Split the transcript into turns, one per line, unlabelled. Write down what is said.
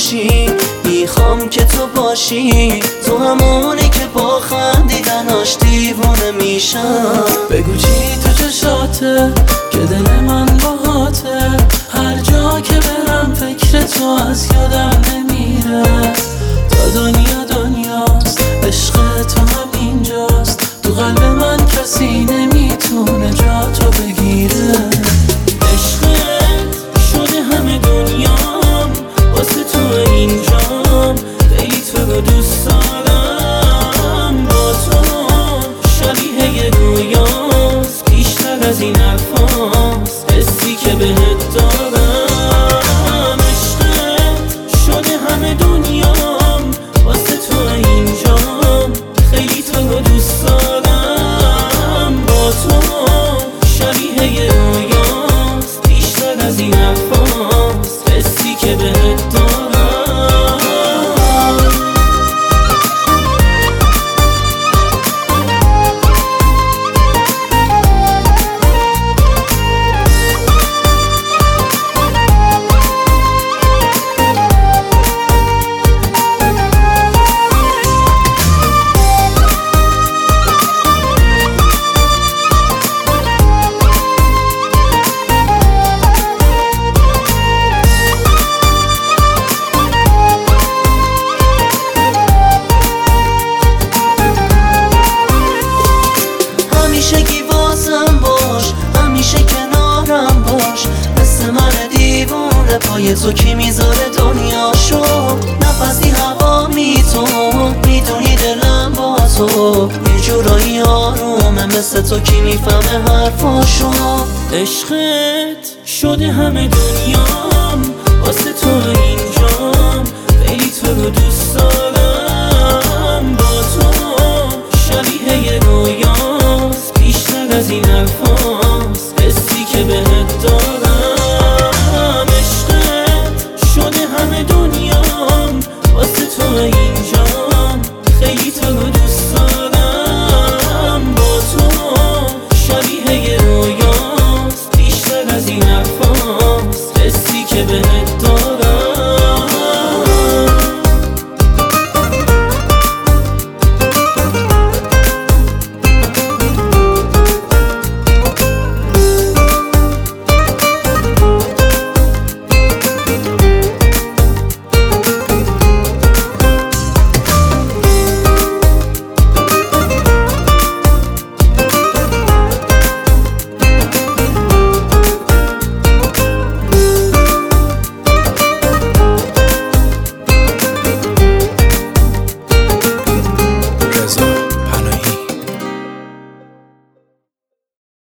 باشی، میخوام که تو باشی، تو همونی که با خندیدناش دیوونه میشم.
بگو چی تو چشاته که دل من باهاته، هر جا که برم فکر تو از یادم نمیره. تا دنیا دنیاست، عشق تو همینجاست، تو قلب من کسی نمیتونه جا تو بگیره.
عشقت شده همه دنیام، واسه تو اینجام، خیلی تو رو دوست دارم. با تو شبیه رویاست، بیشتر از این حرفاست، حسی که بهت دارم. عشقت شده همه دنیام، واسه تو اینجام، خیلی تو رو دوست دارم. با تو شبیه رویاست، بیشتر از این حرفاست، حسی که بهت دارم.
همیشگی واسم باش، همیشه کنارم باش، مثل من دیوونه پای تو کی میذاره دنیاشو. نفسی هوا تو میدونی دلم با تو یه جورایی آرومه، مثل تو کی میفهمه حرفاشو.
عشقت شده همه دنیام، واسه تو اینجا